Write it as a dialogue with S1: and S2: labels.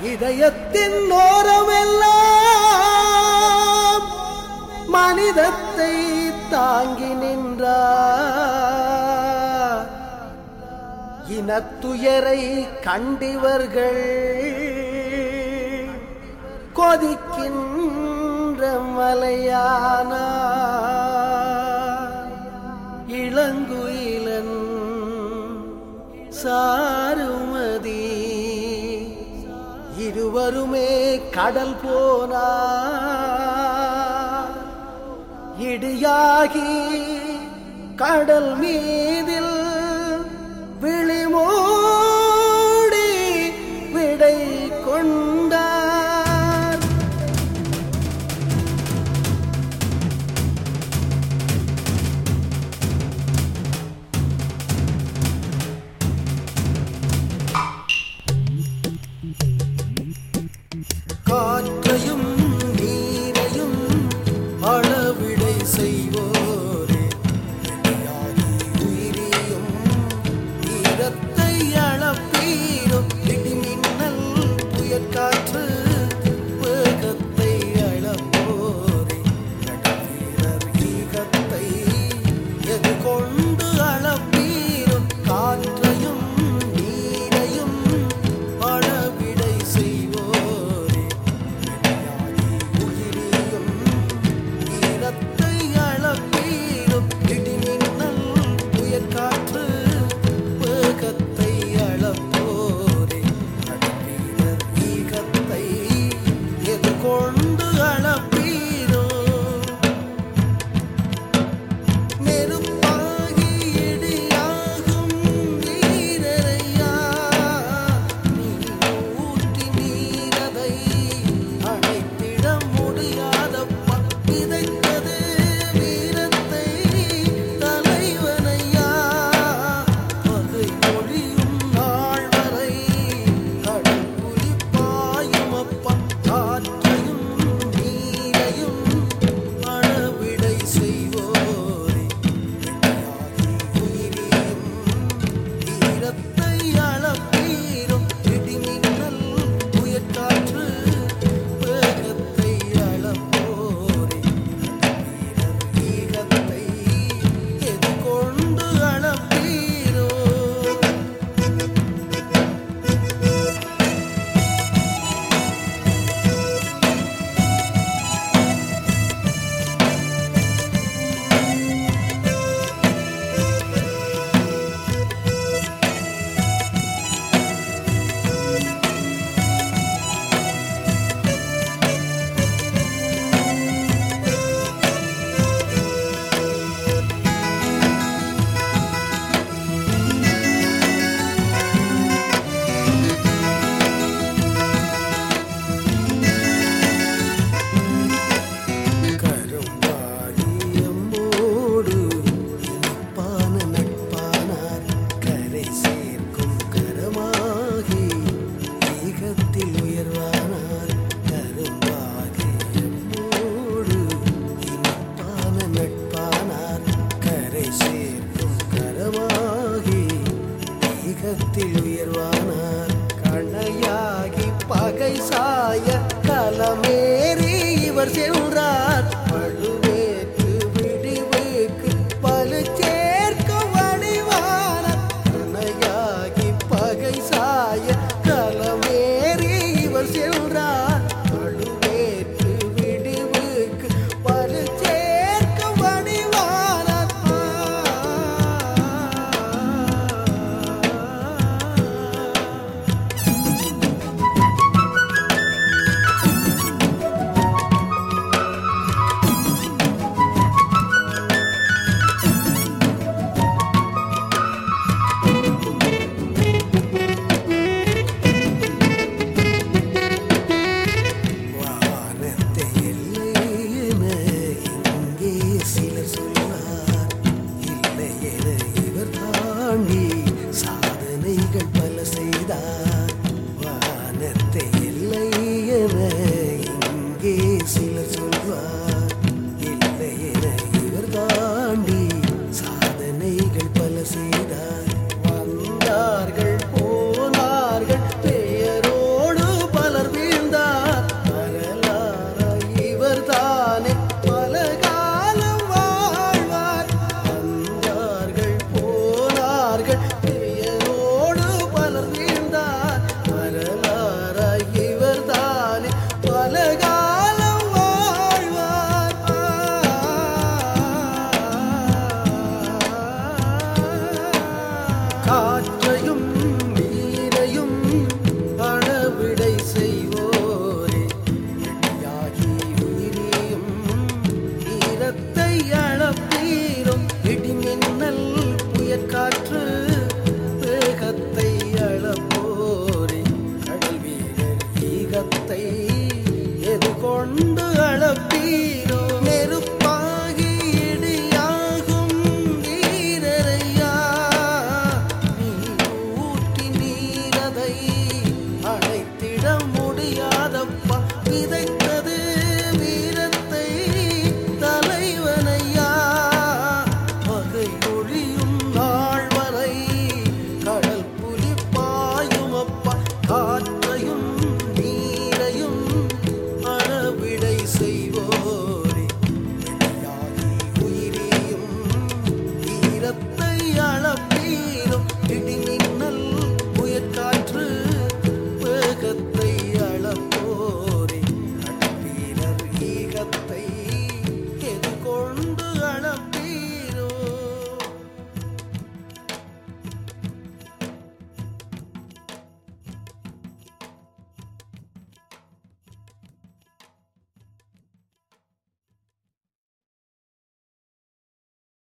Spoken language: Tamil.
S1: இதயத்தின் ஓரமெல்லாம் மனிதத்தை தாங்கி நின்றார். இனத்துயரை கண்டிவர்கள் கொதிக்கின்ற மலையானார். இளங்குயிலன் சாருமதி இருவருமே கடல் போனார். இடியாகி கடல் மீதில் விழிமூடி விடை கொண்டார். காற்றையும் நீரையும் அளவிடை செய்வோரே, உயிரியும் ஈரத்தை அளப்பீரும். இடிமின்னல் புயற்காற்று வேகத்தை அளப்போரே, கடல்வீரர் ஈகத்தை எது கொண்டு அளப்பீரும். காற்றையும் நீரையும் அளவிடை செய்வோரே, உயிரியும் ஈரத்தை அளப்பீரும். இடிமின்னல் புயற்காற்று வேகத்தை அளப்போரே, கடல்வீரர் ஈகத்தை எது கொண்டு அளப்பீரும். நெருப்பாகி இடியாகும் வீரரையா, நீ ஊற்றி நீரதை அணைத்திட முடியாதப்பா. விதைத்தது வீரத்தை தலைவனையா, பகை ஒழியும் நாள் வரை கடல் புலி பாயுமப்பா. காற்றையும் நீரையும் அளவிடை செய்வோரே, உயிரியும் ஈரத்தை அளப்பீரும். இடிமின்னல் புயற்காற்று வேகத்தை அளப்போரே, வீரர் ஈகத்தை எது கொண்டு அளப்பீரும். கரும்பாகியம்மோடு இனிப்பான நட்பானார், கரை சேர்க்கும் கரமாகி ஈகத்தில் உயர்வானார். கரும்பாகியம்மோடு இனிப்பான நட்பானார், கரை சேர்க்கும் கரமாகி ஈகத்தில் உயர்வானார். கணையாகி பகை சாய